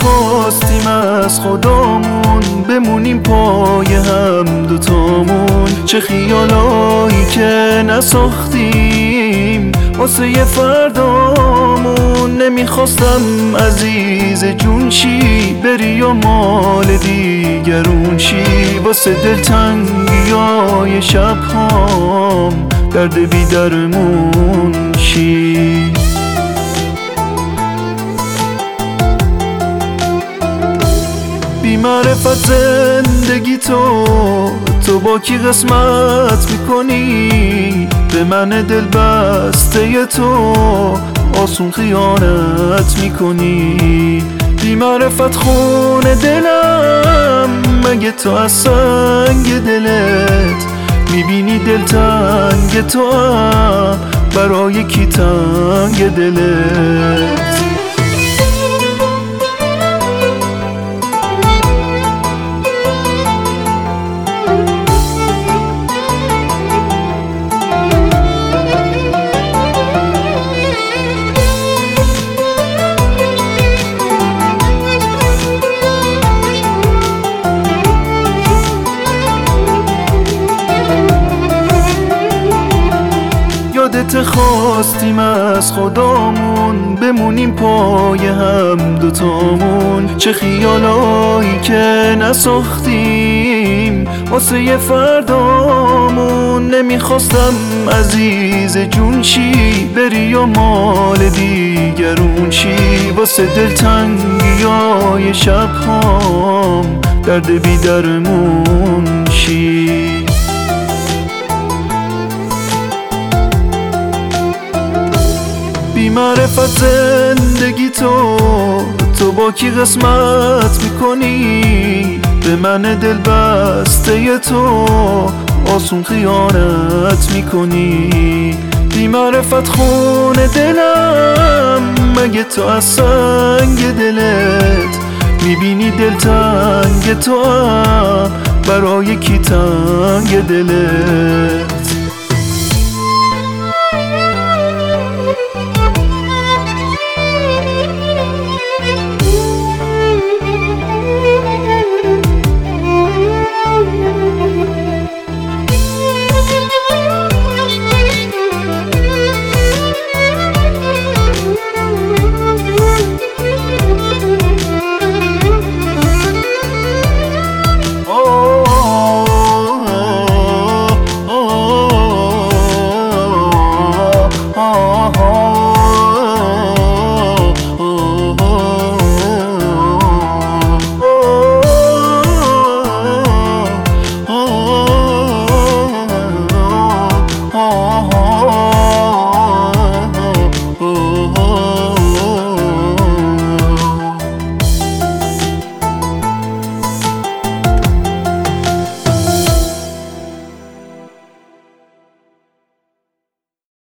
خواستیم از خدامون بمونیم پای هم دوتامون، چه خیالایی که نساختیم واسه یه فردامون. نمیخواستم عزیز جون چی بری و مال دیگرون چی، واسه دلتنگیای شبهام درد بی درمون چی. بی معرفت زندگی تو با کی قسمت میکنی؟ به من دل بسته تو آسون خیانت میکنی. بی معرفت خون دلم مگه تو از سنگ دلت میبینی دلتنگ تو برای کی تنگ دلت؟ یادت خواستیم از خدامون بمونیم پای هم دوتامون، چه خیالایی که نساختیم واسه یه فردامون. نمیخواستم عزیز جون چی بری و مال دیگرون چی، واسه دلتنگیای شبهام درد بی درمون چی. بی معرفت زندگی تو با کی قسمت میکنی؟ به من دل بسته تو آسون خیانت میکنی. بی معرفت خون دلم مگه تو از سنگ دلت میبینی دلتنگ تو برای کی تنگ دلت؟